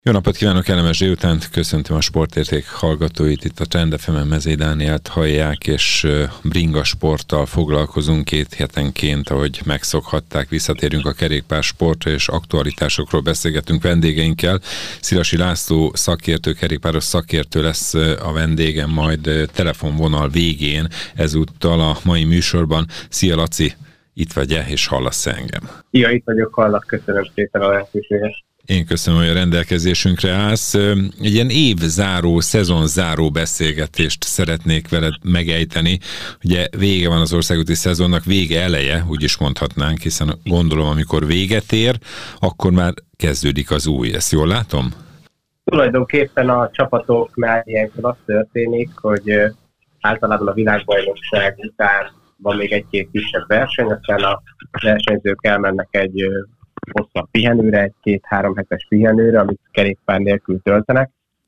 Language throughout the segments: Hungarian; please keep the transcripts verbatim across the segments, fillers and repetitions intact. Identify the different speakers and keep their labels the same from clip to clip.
Speaker 1: Jó napot kívánok, kellemes délután, köszöntöm a Sportérték hallgatóit, itt a Trend ef em-en Mezei Dánielt hallják, és bringa sporttal foglalkozunk két hetenként, ahogy megszokhatták, visszatérünk a kerékpársportra, és aktualitásokról beszélgetünk vendégeinkkel. Szilasi László szakértő, kerékpáros szakértő lesz a vendégem majd telefonvonal végén, ezúttal a mai műsorban. Szia Laci, itt vagy-e, és hallasz engem?
Speaker 2: Szia, itt vagyok, hallak, köszönöm szépen a lehetőséget.
Speaker 1: Én köszönöm, hogy a rendelkezésünkre állsz. Egy ilyen évzáró, szezonzáró beszélgetést szeretnék veled megejteni. Ugye vége van az országúti szezonnak, vége eleje, úgy is mondhatnánk, hiszen gondolom, amikor véget ér, akkor már kezdődik az új. Ezt jól látom?
Speaker 2: Tulajdonképpen a csapatoknál ilyenkor az történik, hogy általában a világbajnokság után van még egy-két kisebb verseny, aztán a versenyzők elmennek egy hosszabb pihenőre, egy két-három hetes pihenőre, amit kerékpár nélkül töltenek,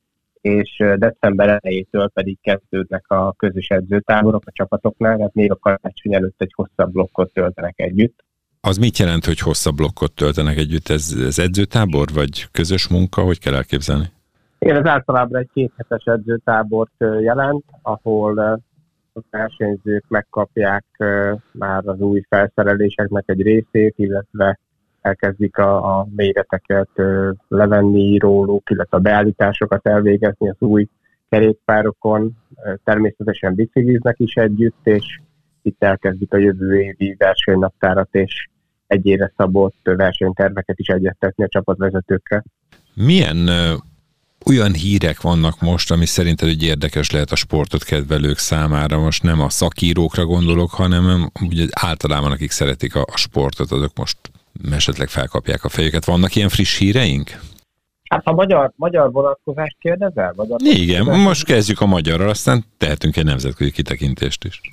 Speaker 2: és december elejétől pedig kezdődnek a közös edzőtáborok a csapatoknál, tehát még a karácsony előtt egy hosszabb blokkot töltenek együtt.
Speaker 1: Az mit jelent, hogy hosszabb blokkot töltenek együtt? Ez, ez edzőtábor, vagy közös munka? Hogy kell elképzelni?
Speaker 2: Igen, ez általában egy kéthetes edzőtábort jelent, ahol a versenyzők megkapják már az új felszereléseknek egy részét, illetve elkezdik a, a méreteket ö, levenni róluk, illetve a beállításokat elvégezni az új kerékpárokon. Természetesen bicikliznek is együtt, és itt elkezdik a jövő évi versenynaptárat és egyére szabott versenyterveket is egyeztetni a csapatvezetőkkel.
Speaker 1: Milyen ö, olyan hírek vannak most, ami szerinted hogy érdekes lehet a sportot kedvelők számára? Most nem a szakírókra gondolok, hanem ugye általában akik szeretik a, a sportot, azok most esetleg felkapják a fejüket. Vannak ilyen friss híreink?
Speaker 2: Hát ha magyar, magyar vonatkozást kérdezel? Magyar
Speaker 1: Igen, vonatkozást? Most kezdjük a magyarral, aztán tehetünk egy nemzetközi kitekintést is.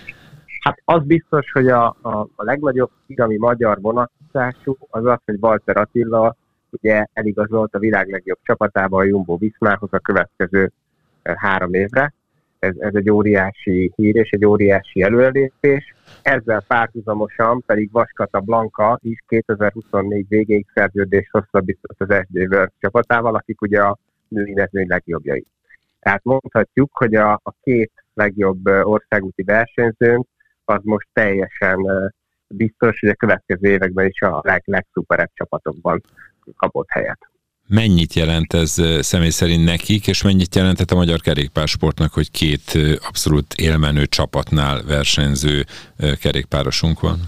Speaker 2: Hát az biztos, hogy a, a, a legnagyobb hír, ami magyar vonatkozású, az az, hogy Walter Attila ugye eligazolt a világ legjobb csapatába, a Jumbo Viszmához a következő három évre. Ez, ez egy óriási hír és egy óriási előrelépés. Ezzel párhuzamosan pedig Vaskata Blanka is kétezer-huszonnégy végéig szerződést hosszabbított az es dé Works csapatával, akik ugye a női mezőny legjobbjai. Tehát mondhatjuk, hogy a, a két legjobb országúti versenyzőnk az most teljesen biztos, hogy a következő években is a leg, legszuperebb csapatokban kapott helyet.
Speaker 1: Mennyit jelent ez személy szerint nekik, és mennyit jelentett a magyar kerékpársportnak, hogy két abszolút élmenő csapatnál versenyző kerékpárosunk van?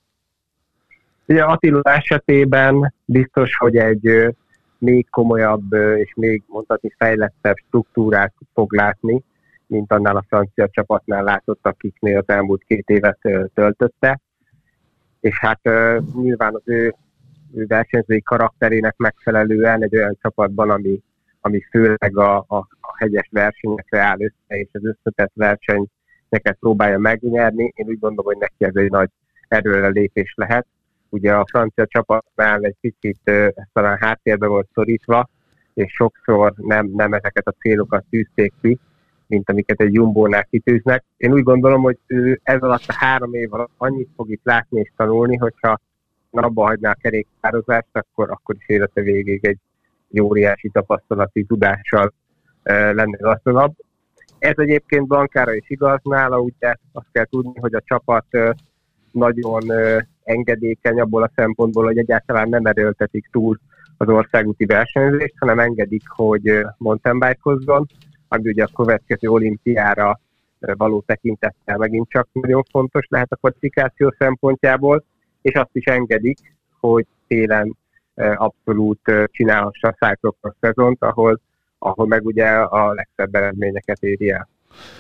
Speaker 2: Ugye Attila esetében biztos, hogy egy még komolyabb és még mondhatni fejlettebb struktúrát fog látni, mint annál a francia csapatnál látott, akiknél az elmúlt két évet töltötte. És hát nyilván az ő ő versenyzői karakterének megfelelően egy olyan csapatban, ami, ami főleg a, a, a hegyes versenyekre áll össze, és az összetett versenyeket próbálja megnyerni. Én úgy gondolom, hogy neki ez egy nagy erőrelépés lehet. Ugye a francia csapatnál egy kicsit ez talán háttérbe volt szorítva, és sokszor nem, nem ezeket a célokat tűzték ki, mint amiket egy Jumbónál kitűznek. Én úgy gondolom, hogy ő ez alatt a három év alatt annyit fog itt látni és tanulni, hogyha abba hagyná a kerékpározást, akkor, akkor is élete végéig egy, egy óriási tapasztalati tudással e, lenne gazdagabb. Ez egyébként Blankára is igaz, nála ugye azt kell tudni, hogy a csapat e, nagyon e, engedékeny abból a szempontból, hogy egyáltalán nem erőltetik túl az országúti versenyzést, hanem engedik, hogy mountain bike-hozzon, ami ugye a következő olimpiára e, való tekintettel megint csak nagyon fontos lehet a kvalifikáció szempontjából, és azt is engedik, hogy télen abszolút csinálhassa a cyclocross szezont, ahol, ahol meg ugye a legszebb eredményeket éri el.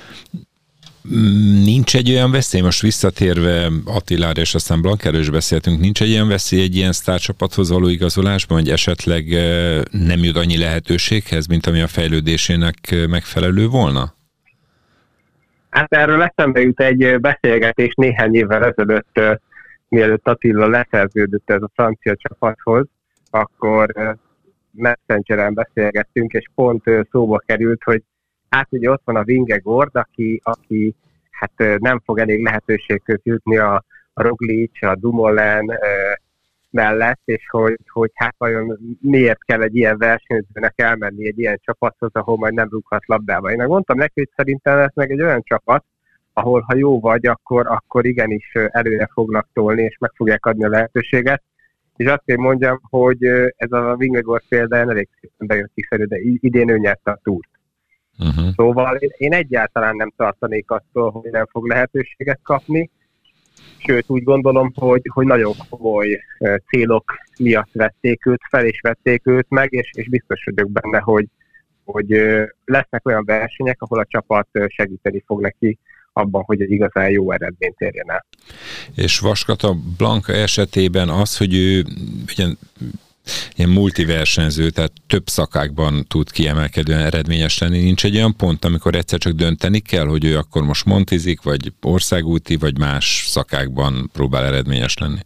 Speaker 1: Nincs egy olyan veszély, most visszatérve Attilára és aztán Blankáról is beszéltünk, nincs egy olyan veszély egy ilyen sztárcsapathoz való igazolásban, hogy esetleg nem jut annyi lehetőséghez, mint ami a fejlődésének megfelelő volna?
Speaker 2: Hát erről eszembe jut egy beszélgetés néhány évvel ezelőtt, mielőtt Attila leszerződött ez a francia csapathoz, akkor Messengeren beszélgettünk, és pont szóba került, hogy hát ugye ott van a Vingegaard, aki, aki hát nem fog elég lehetőségköz jutni a, a Roglic, a Dumoulin, mellett, és hogy, hogy hát vajon miért kell egy ilyen versenyzőnek elmenni egy ilyen csapathoz, ahol majd nem rúghat labdába. Én meg mondtam neki, hogy szerintem ez meg egy olyan csapat, ahol ha jó vagy, akkor, akkor igenis előre fognak tolni, és meg fogják adni a lehetőséget. És azt kell mondjam, hogy ez a Vingegaard például elég szépen bejött kifelé, de idén ő nyerte a túrt. Uh-huh. Szóval én, én egyáltalán nem tartanék attól, hogy nem fog lehetőséget kapni, sőt úgy gondolom, hogy, hogy nagyon komoly célok miatt vették őt fel, és vették őt meg, és, és biztos vagyok benne, hogy, hogy lesznek olyan versenyek, ahol a csapat segíteni fog neki abban, hogy egy igazán jó eredményt érjen el.
Speaker 1: És Vaskata Blanka esetében az, hogy ő ugyan, ilyen multiversenyző, tehát több szakákban tud kiemelkedően eredményes lenni, nincs egy olyan pont, amikor egyszer csak dönteni kell, hogy ő akkor most montizik, vagy országúti, vagy más szakákban próbál eredményes lenni?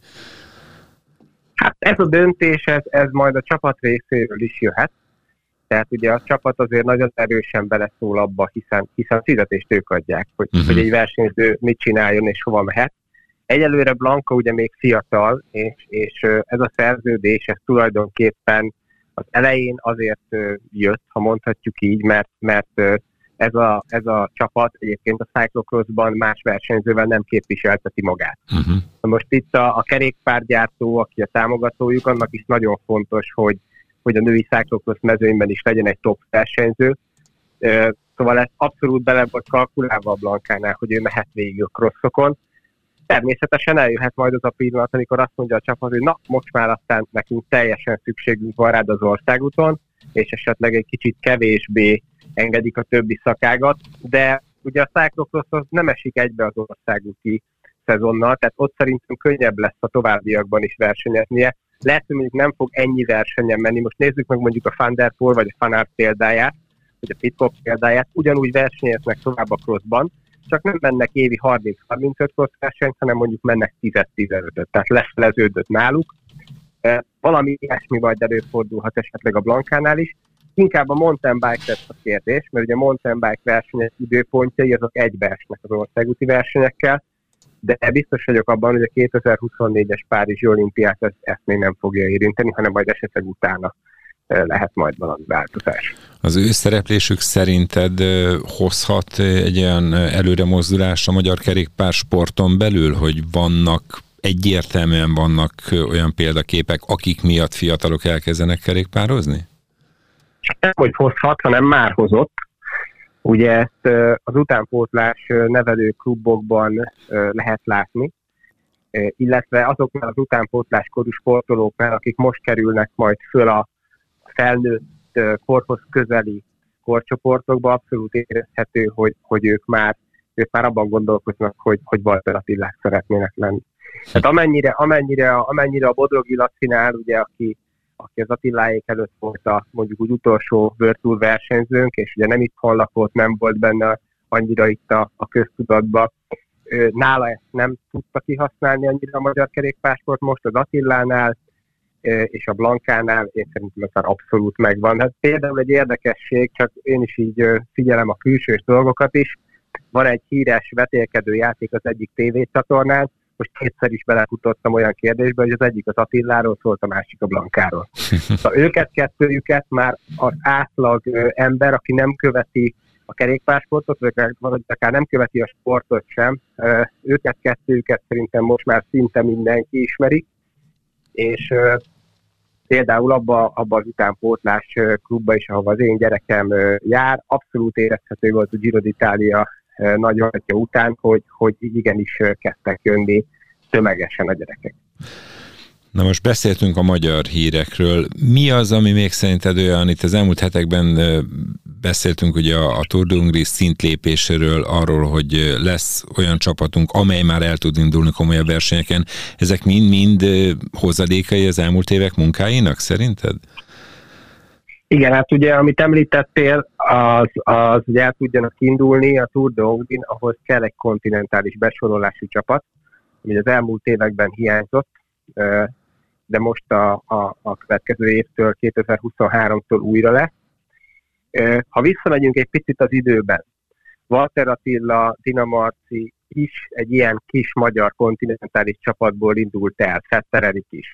Speaker 2: Hát ez a döntés, ez, ez majd a csapat részéről is jöhet. Tehát ugye a csapat azért nagyon erősen beleszól abba, hiszen, hiszen a fizetést ők adják, hogy, uh-huh. hogy egy versenyző mit csináljon és hova mehet. Egyelőre Blanka ugye még fiatal, és, és ez a szerződés, ez tulajdonképpen az elején azért jött, ha mondhatjuk így, mert, mert ez, a, ez a csapat egyébként a cyclocrossban más versenyzővel nem képviselteti magát. Uh-huh. Most itt a, a kerékpárgyártó, aki a támogatójuk, annak is nagyon fontos, hogy hogy a női cyclocross mezőnyben is legyen egy top versenyző. Szóval ez abszolút bele volt kalkulálva a Blankánál, hogy ő mehet végig a crossokon. Természetesen eljöhet majd az a pillanat, amikor azt mondja a csapat, hogy na, most már aztán nekünk teljesen szükségünk van rád az országúton, és esetleg egy kicsit kevésbé engedik a többi szakágat, de ugye a cyclocross az nem esik egybe az országúti szezonnal, tehát ott szerintem könnyebb lesz a továbbiakban is versenyeznie. Lehet, hogy mondjuk nem fog ennyi versenyen menni. Most nézzük meg mondjuk a Van der Poel vagy a Van Aert példáját, vagy a Pidcock példáját. Ugyanúgy versenyeznek tovább a crossban, csak nem mennek évi harminc-harmincöt cross versenyt, hanem mondjuk mennek tíz-tizenötöt. Tehát lefeleződött náluk. Valami ilyesmi majd előfordulhat esetleg a Blankánál is. Inkább a mountain bike lesz a kérdés, mert ugye a mountain bike versenyek időpontjai azok egybeesnek az országúti versenyekkel, de biztos vagyok abban, hogy a kétezer-huszonnégyes Párizsi olimpiát ezt, ezt még nem fogja érinteni, hanem majd esetleg utána lehet majd valami változás.
Speaker 1: Az ő szereplésük szerinted hozhat egy olyan előremozdulást a magyar kerékpársporton belül, hogy vannak, egyértelműen vannak olyan példaképek, akik miatt fiatalok elkezdenek kerékpározni?
Speaker 2: Nem, hogy hozhat, hanem már hozott. Ugye ezt az utánpótlás nevelő klubokban lehet látni, illetve azoknál az utánpótlás korú sportolóknál, akik most kerülnek majd föl a felnőtt korhoz közeli korcsoportokba, abszolút érezhető, hogy, hogy ők, már, ők már abban gondolkoznak, hogy, hogy Walter Attilák szeretnének lenni. Tehát amennyire, amennyire, amennyire a Bodrogi Lacinál, ugye, aki aki az Attiláék előtt volt a mondjuk úgy utolsó World Tour versenyzőnk, és ugye nem itthon lakott, nem volt benne annyira itt a, a köztudatban. Nála ezt nem tudta kihasználni annyira a magyar kerékpársport, most az Attilánál és a Blankánál én szerintem ez már abszolút megvan. Hát például egy érdekesség, csak én is így figyelem a külsős dolgokat is, van egy híres vetélkedő játék az egyik tévécsatornán, most kétszer is belefutottam olyan kérdésbe, hogy az egyik az Attiláról szólt, a másik a Blankáról. Szóval őket, kettőjüket már az átlag ember, aki nem követi a kerékpársportot, vagy akár nem követi a sportot sem, őket, kettőjüket szerintem most már szinte mindenki ismeri, és például abba, abba az utánpótlás klubba is, ahova az én gyerekem jár, abszolút érezhető volt a Giro d'Italia nagyobbja után, hogy, hogy igenis kezdtek jönni tömegesen a gyerekek.
Speaker 1: Na most beszéltünk a magyar hírekről. Mi az, ami még szerinted olyan, itt az elmúlt hetekben beszéltünk ugye a, a Tour de Hongrie szintlépéséről, arról, hogy lesz olyan csapatunk, amely már el tud indulni komolyabb versenyeken. Ezek mind-mind hozadékai az elmúlt évek munkáinak szerinted?
Speaker 2: Igen, hát ugye, amit említettél, az, az ugye el tudjanak indulni a Tour de Hongrie, ahhoz kell egy kontinentális besorolású csapat, ami az elmúlt években hiányzott, de most a, a, a következő évtől, kétezer-huszonháromtól újra lesz. Ha visszamegyünk egy picit az időben, Walter Attila, Tina Marci is egy ilyen kis magyar kontinentális csapatból indult el, Fetter Erik is.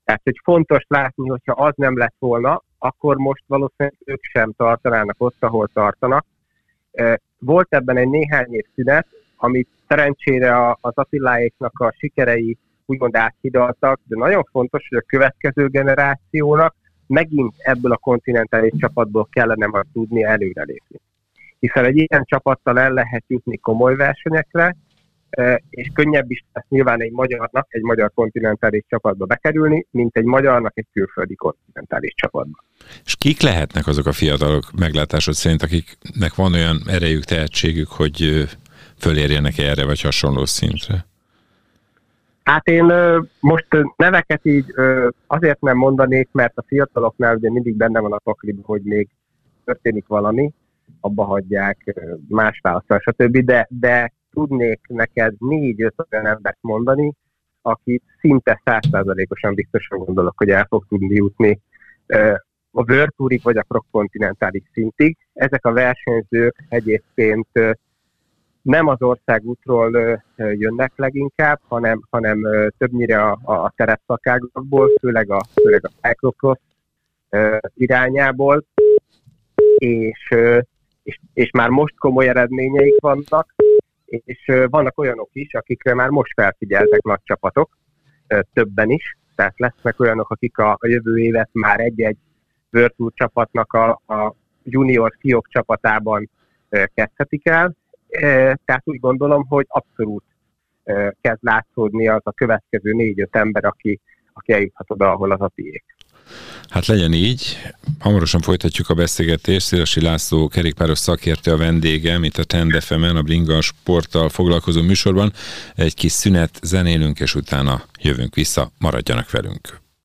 Speaker 2: Tehát, hogy fontos látni, hogyha az nem lett volna, akkor most valószínűleg ők sem tartanának ott, ahol tartanak. Volt ebben egy néhány év szünet, amit szerencsére az Attiláéknak a sikerei úgymond áthidaltak, de nagyon fontos, hogy a következő generációnak megint ebből a kontinentális csapatból kellene majd tudni előrelépni. Hiszen egy ilyen csapattal el lehet jutni komoly versenyekre, és könnyebb is lesz nyilván egy magyarnak egy magyar kontinentális csapatba bekerülni, mint egy magyarnak egy külföldi kontinentális csapatba.
Speaker 1: És kik lehetnek azok a fiatalok meglátásod szerint, akiknek van olyan erejük, tehetségük, hogy fölérjenek erre vagy hasonló szintre?
Speaker 2: Hát én most neveket így azért nem mondanék, mert a fiataloknál ugye mindig benne van a pakliban, hogy még történik valami, abba hagyják, más választás, stb. De, de tudnék neked négy-öt olyan embert mondani, akit szinte száz százalékosan biztosan gondolok, hogy el fog tudni jutni a World Tourig vagy a Pro-kontinentális szintig. Ezek a versenyzők egyébként nem az országútról jönnek leginkább, hanem, hanem többnyire a, a terepszakágakból, főleg a, főleg a cyclocross irányából, és, és, és már most komoly eredményeik vannak, és vannak olyanok is, akikre már most felfigyeltek nagy csapatok, többen is, tehát lesznek olyanok, akik a, a jövő évet már egy-egy World Tour csapatnak a, a junior fiók csapatában kezdhetik el, tehát úgy gondolom, hogy abszolút kezd látszódni az a következő négy-öt ember, aki, aki eljuthat oda, ahol az a tiék.
Speaker 1: Hát legyen így. Hamarosan folytatjuk a beszélgetést. Szélesi László kerékpáros szakértő a vendégem itt a Trend ef emen, a Bringa sporttal foglalkozó műsorban. Egy kis szünet, zenélünk, és utána jövünk vissza. Maradjanak velünk!